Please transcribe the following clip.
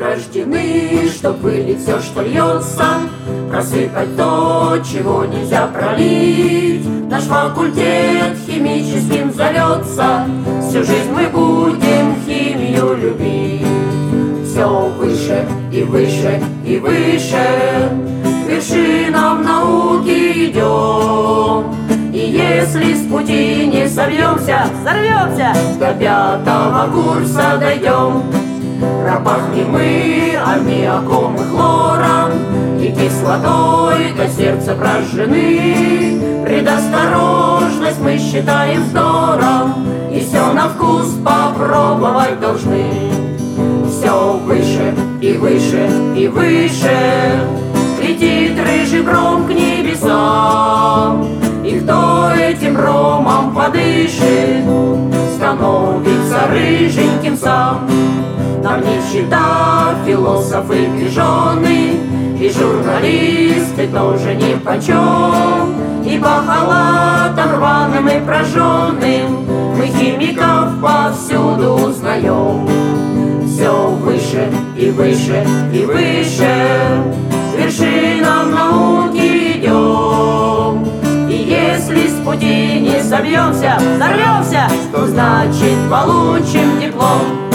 рождены, чтоб вылить все, что льется, просыпать то, чего нельзя пролить. Наш факультет химическим зовется, всю жизнь мы будем химию любить. Все выше и выше и выше, к вершинам науки идем. И если с пути не собьемся, взорвемся, до 5-го курса дойдем. Пропахнем мы аммиаком и хлором, и кислотой до сердца прожжены. Предосторожность мы считаем вздором, и все на вкус попробовать должны. Все выше и выше и выше летит рыжий бром к небесам. И кто этим бромом подышит, становится рыженьким сам. Нам не чита философы пижоны, и журналисты тоже нипочем. И по халатам рваным и прожженным мы химиков повсюду узнаем. Все выше и выше и выше, к вершинам науки идем. И если с пути не собьемся, взорвемся, то значит получим диплом.